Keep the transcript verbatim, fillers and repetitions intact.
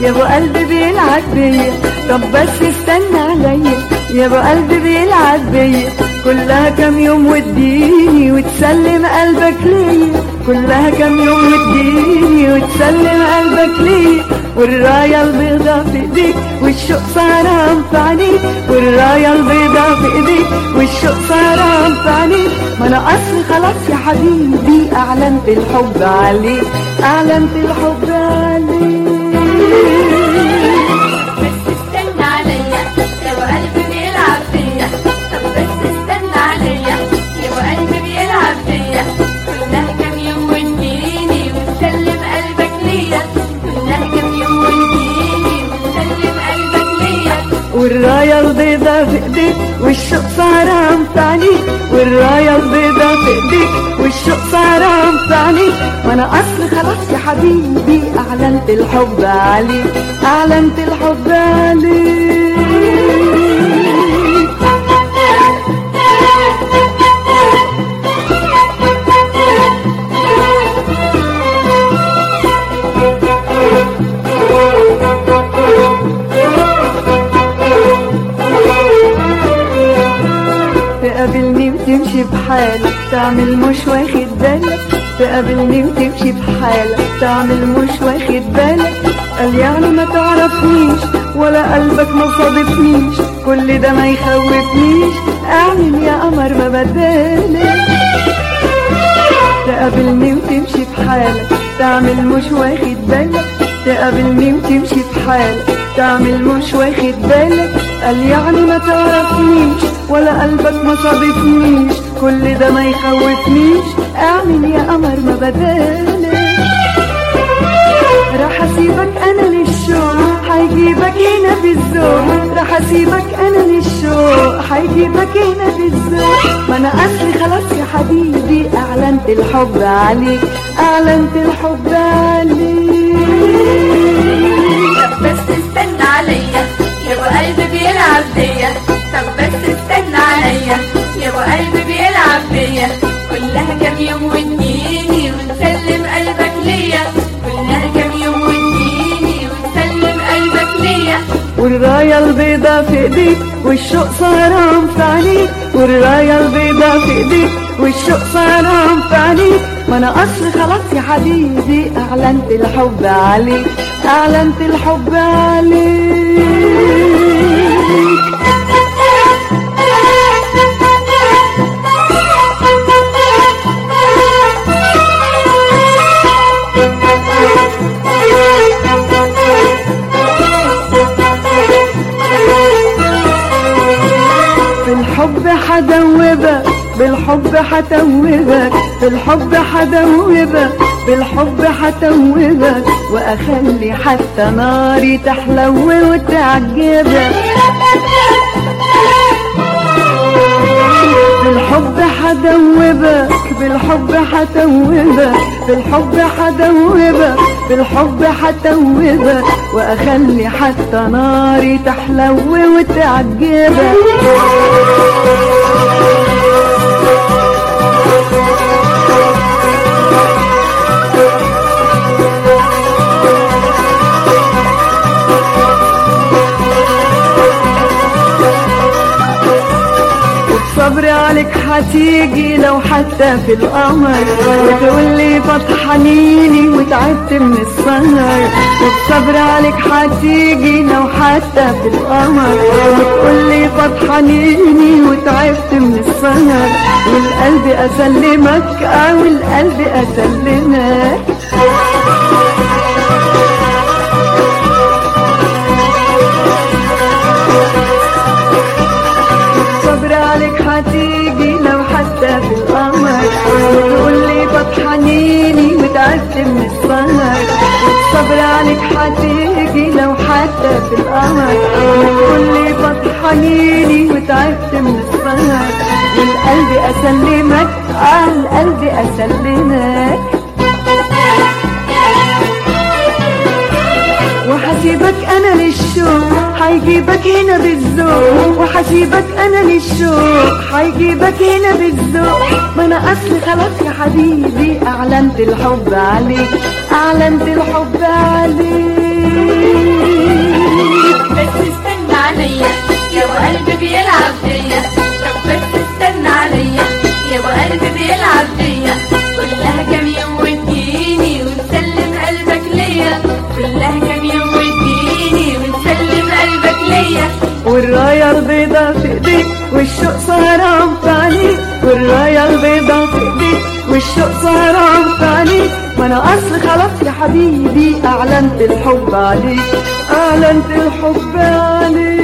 يا ابو قلبي بيلعب بيا، طب بس استنى عليا يا ابو قلبي بيلعب بيا، كلها كام يوم واديني وتسلم قلبك ليا، كلها كام يوم واديني وتسلم قلبك ليا، والراية البيضاء في ايديك والشوق سهران في عينيك، والراية البيضاء في ايديك والشوق سهران في عينيك، ما انا اصل خلاص يا حبيبي اعلنت الحب عليك، اعلنت الحب عليك. بس استنى عليا يا ابو قلبي بيلعب فيا، طب بس استنى عليا يا ابو قلبي بيلعب فيا، كلها كام يوم واديني وتسلم قلبك ليا، كلها كام يوم واديني وتسلم قلبك ليا، والراية البيضاء في ايديك والشوق سهران في عينيك، والراية البيضاء في ايديك والشوق سهران في عينيك، وانا اصل خلاص يا حبيبي اعلنت الحب عليك، اعلنت الحب عليك. تقابلني وتمشي بحالك تعمل مش واخد بالك، تقابلني وتمشي بحالك تعمل مش واخد بالك، قال يعني ما تعرفنيش ولا قلبك ما صادفنيش، كل ده ما يخوفنيش، اعمل يا قمر ما بدالك. تقابلني وتمشي بحالك تعمل مش واخد بالك، تقابلني وتمشي بحالك تعمل مش واخد بالك، قال يعني ما تعرفنيش ولا قلبك ما صادفنيش، كل ده ما يخوفنيش، اعمل يا قمر ما بدالك. راح اسيبك انا للشوق هيجيبك هنا في الذوق، راح اسيبك انا للشوق هيجيبك هنا في الذوق، ما انا اصلي خلاص يا حبيبي اعلنت الحب عليك، اعلنت الحب عليك. طب بس استنى عليا يا ابو قلبي بيلعب بيا، طب بس استنى عليا يا ابو قلبي بيلعب بيا، كلها كام يوم واديني وتسلم قلبك ليا، كلها كام يوم واديني وتسلم قلبك ليا، والراية البيضاء في ايديك والشوق سهران في عينيك، والراية البيضاء في ايديك والشوق سهران في عينيك، ما انا اصل خلاص يا حبيبي اعلنت الحب عليك، اعلنت الحب عليك. بالحب حدوبك بالحب حتوبك، بالحب حدوبك بالحب حتوبك، واخلي حتى ناري تحلو وتعجبك. بالحب حدوبك بالحب حتوبك، بالحب حدوبك بالحب حتوبك، واخلي حتى ناري تحلو وتعجبك. صبري عليك هتيجي لو حتى في القمر، وتقولي فتحنيني وتعبت من السهر، وبصبري عليك هتيجي لو حتى في القمر، وتقولي فتحنيني وتعبت من السهر، والقلب اسلمك اه والقلب اسلمك. هتيجي لو حتى في القمر، وتقولي فتحنيني وتعبت من السهر، والصبر عليك هتيجي لو حتى في القمر، وتقولي فتحنيني وتعبت من السهر، والقلب اسلمك اه القلب اسلمك. وحسيبك انا للشوق هيجيبك هنا بالذوق، وحسيبك انا للشوق هيجيبك هنا بالذوق، ما انا اصل خلاص يا حبيبي اعلنت الحب عليك، اعلنت الحب عليك. بس استنى عليا يا ابو قلبي بيلعب بيا، طب بس استنى عليا يا ابو قلبي بيلعب بيا، كلها كام يوم وتجيني وتسلم قلبك ليا، كلها كام يوم وتجيني وتسلم قلبك ليا. والراية البيضا في ايديك والشوق سهران في عينيك، والراية البيضا في ايديك والشوق سهران في عينيك، ما انا اصل خلاص يا حبيبي اعلنت الحب عليك، اعلنت الحب عليك.